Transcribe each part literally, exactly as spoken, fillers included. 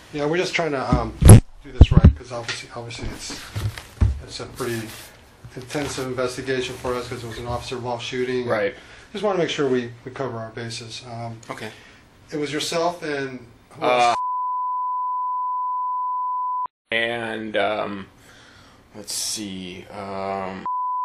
Yeah, we're just trying to um, do this right because obviously, obviously it's it's a pretty intensive investigation for us because it was an officer-involved shooting. Right. Just want to make sure we, we cover our bases. Um, Okay. It was yourself and who Uh, else? and um, let's see. Um,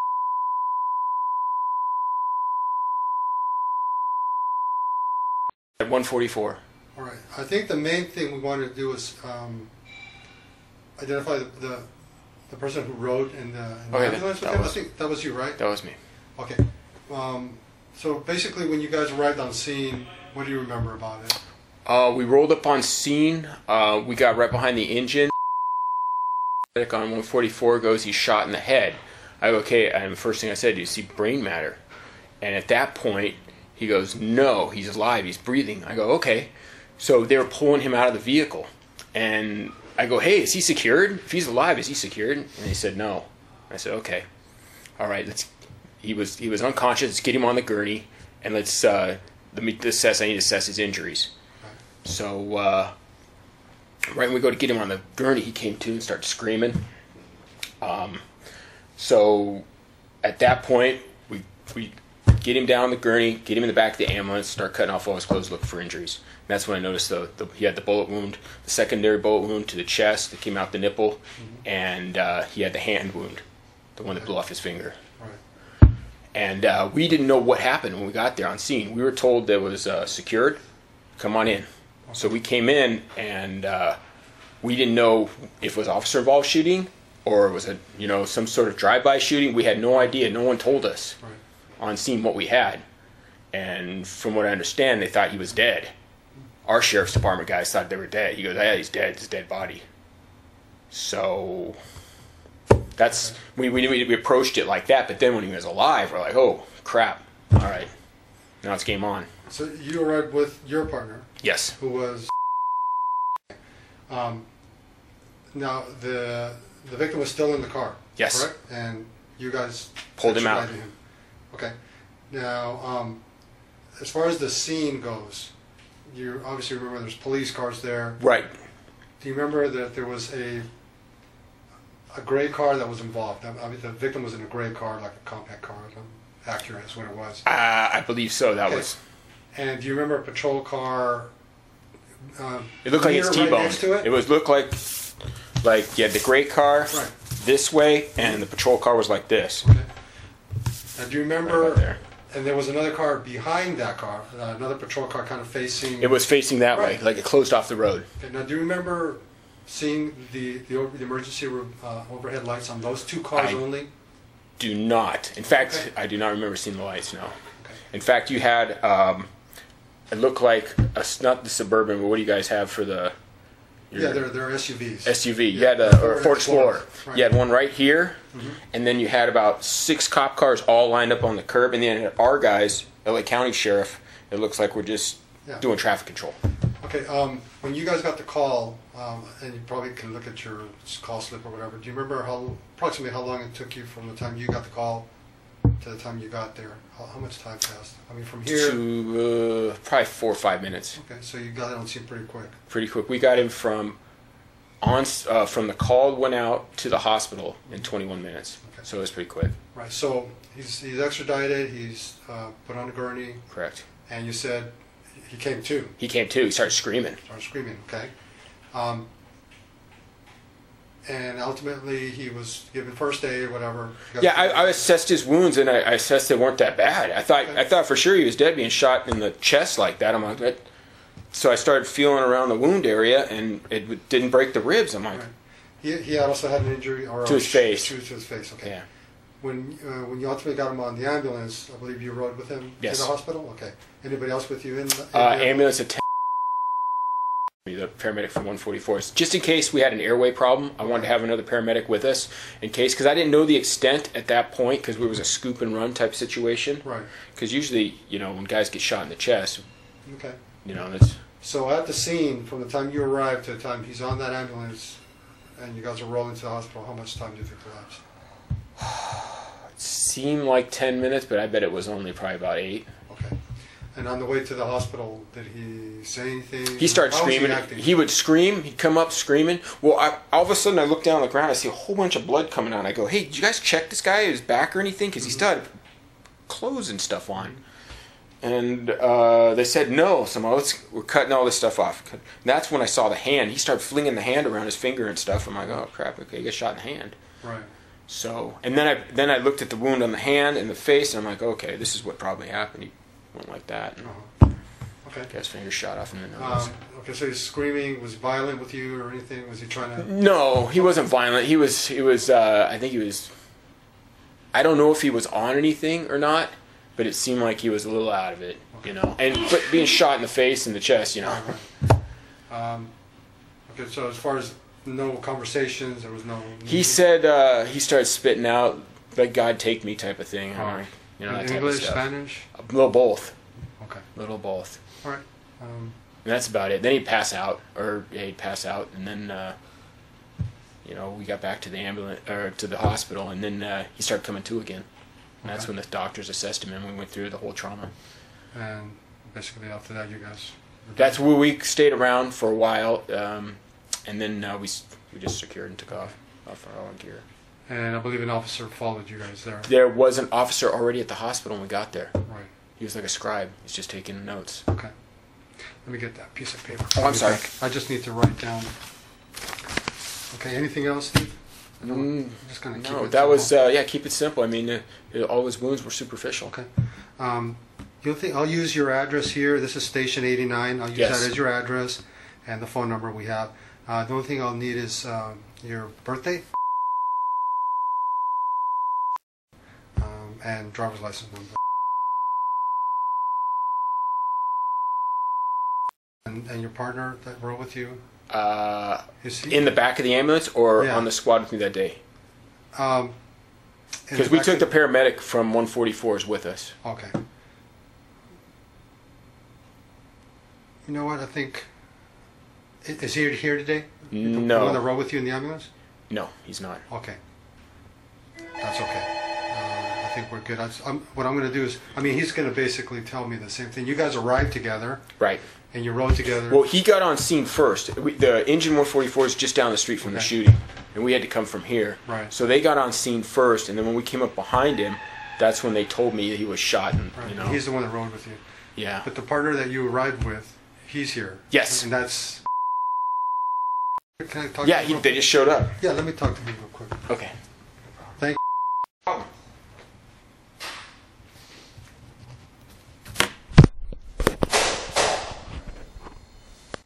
at one forty-four. All right. I think the main thing we wanted to do was um, identify the, the the person who rode in the, in the Okay, ambulance with that him. was- I think that was you, right? That was me. Okay. Um, so basically, when you guys arrived on scene, what do you remember about it? Uh, we rolled up on scene. Uh, we got right behind the engine. On one forty-four goes, he's shot in the head. I go, okay, and the first thing I said, do you see brain matter? And at that point, he goes, no, he's alive, he's breathing. I go, okay. So they were pulling him out of the vehicle. And I go, hey, is he secured? If he's alive, is he secured? And he said, no. I said, okay. All right, let's. He was he was unconscious. Let's get him on the gurney, and let's uh, let me assess. I need to assess his injuries. So uh, right when we go to get him on the gurney, he came to and started screaming. Um, so at that point, we we get him down the gurney, get him in the back of the ambulance, start cutting off all his clothes, look for injuries. And that's when I noticed the, the he had the bullet wound, the secondary bullet wound to the chest that came out the nipple, mm-hmm. and uh, he had the hand wound, the one that blew off his finger. Right. And uh, we didn't know what happened when we got there on scene. We were told that it was uh, secured. Come on in. Okay. So we came in, and uh, we didn't know if it was officer-involved shooting or it was a you know some sort of drive-by shooting. We had no idea. No one told us Right. on scene what we had. And from what I understand, they thought he was dead. Our sheriff's department guys thought they were dead. He goes, yeah, he's dead. It's a dead body. So that's we, we we approached it like that. But then when he was alive, we're like, oh crap! All right, now it's game on. So you arrived with your partner, Yes. who was. Um, now the the victim was still in the car. Yes. Correct. And you guys Pulled him out. extradited him. Okay. Now, um, as far as the scene goes, you obviously remember there's police cars there. Right. Do you remember that there was a a gray car that was involved? I mean, the victim was in a gray car, like a compact car. Acura is what it was. Uh, I believe so. That Okay. was. And do you remember a patrol car? Uh, It looked like it's right T-boned. next to it? It was looked like like you had the gray car Right. this way, and the patrol car was like this. Okay. Now, do you Right remember? about there. And there was another car behind that car, uh, another patrol car, kind of facing. It was facing that Right. way, like it closed off the road. Okay, now, do you remember seeing the the, over, the emergency uh, overhead lights on those two cars I- only? Do not. In fact, Okay. I do not remember seeing the lights. No. Okay. In fact, you had. Um, it looked like a not the Suburban, but what do you guys have for the? your Yeah, they're they're S U Vs. S U V. You Yeah, had a or Ford a Ford Explorer. Explorer. Right. You had one right here, Mhm. and then you had about six cop cars all lined up on the curb, and then our guys, L A County Sheriff. It looks like we're just Yeah. doing traffic control. Okay, um, when you guys got the call, um, and you probably can look at your call slip or whatever, do you remember how approximately how long it took you from the time you got the call to the time you got there? How, how much time passed? I mean, from here. To uh, probably four or five minutes. Okay, so you got it on scene pretty quick. Pretty quick. We got him from on uh, from the call went out to the hospital in twenty-one minutes. Okay. So it was pretty quick. Right. So he's he's extradited. He's uh, put on a gurney, Correct. and you said he came to, He came to. He started screaming. started screaming. Okay. Um, and ultimately, he was given first aid, whatever. He got- Yeah, I, I assessed his wounds, and I, I assessed they weren't that bad. I thought I thought for sure he was dead, being shot in the chest like that. I'm like, that. So I started feeling around the wound area, and it w- didn't break the ribs. I'm like, Right. He he had also had an injury or To his face. To, to his face. Okay. yeah, When uh, when you ultimately got him on the ambulance, I believe you rode with him Yes. to the hospital. Okay. Anybody else with you in? The, in uh, the ambulance at ten. The paramedic from one forty-four. Just in case we had an airway problem, I wanted to have another paramedic with us in case, because I didn't know the extent at that point, because it was a scoop and run type situation. Right. Because usually, you know, when guys get shot in the chest, Okay. you know, that's So at the scene, from the time you arrived to the time he's on that ambulance, and you guys are rolling to the hospital, how much time do you think elapsed? it seemed like ten minutes, but I bet it was only probably about eight. Okay. And on the way to the hospital, did he say anything? He started How was screaming. He, acting? He would scream. He'd come up screaming. Well, I, all of a sudden, I look down on the ground. I see a whole bunch of blood coming out. I go, "Hey, did you guys check this guy, his back or anything? Because he still had clothes and stuff on." And uh, they said no. So I'm like, let's, we're cutting all this stuff off. And that's when I saw the hand. He started flinging the hand around his finger and stuff. I'm like, "Oh crap! Okay, he got shot in the hand." Right. So, and then I then I looked at the wound on the hand and the face, and I'm like, "Okay, this is what probably happened." He went like that. And Uh-huh. Okay. got his finger shot off in the nose. Um, okay, so he's screaming. Was he violent with you or anything? Was he trying to? No, he wasn't violent. He was. He was. Uh, I think he was. I don't know if he was on anything or not, but it seemed like he was a little out of it, you know. And but being shot in the face and the chest, you know. Um, okay, so as far as no conversations, there was no. He said uh, he started spitting out, "Let God take me" type of thing. Oh. Or, you know, that In type English, of stuff. Spanish. A little both. Okay. A little both. All right. Um, And that's about it. Then he'd pass out, or yeah, he'd pass out, and then uh, you know we got back to the ambulance or to the hospital, and then uh, he started coming to again. And that's Okay. when the doctors assessed him, and we went through the whole trauma. and basically after that, you guys. were That's done. where we stayed around for a while, um, and then uh, we s- we just secured and took off off our own gear. And I believe an officer followed you guys there. There was an officer already at the hospital when we got there. Right. He was like a scribe. He's just taking notes. Okay. Let me get that piece of paper. Oh, I'm sorry. I just need to write down. Okay. Anything else, Steve? I don't- Mm, I'm just gonna keep No, it that was simple. uh, yeah. Keep it simple. I mean, uh, it- all his wounds were superficial. Okay. Um, the other thing, I'll use your address here. This is Station eighty-nine. I'll use Yes. that as your address and the phone number we have. Uh, the only thing I'll need is um, your birthday um, and driver's license number. And, and your partner that rode with you, Uh, is he? in the back of the ambulance or Yeah. on the squad with me that day? Um, in Because we back took of- the paramedic from one forty-fours with us. Okay. You know what? I think. i- Is he here today? The one that No, rode with you in the ambulance? no, he's not. Okay. That's okay. Uh, I think we're good. I, I'm, what I'm going to do is, I mean, he's going to basically tell me the same thing. You guys arrived together Right. and you rode together. Well, he got on scene first. We, the engine one forty-four is just down the street from the Okay. shooting, and we had to come from here. Right. So they got on scene first, and then when we came up behind him, that's when they told me he was shot. And right. you know, He's the one that rode with you. yeah. But the partner that you arrived with, he's here. Yes. And that's. Can I talk Yeah, to him he, real they quick? just showed up. Yeah, let me talk to him real quick. Okay.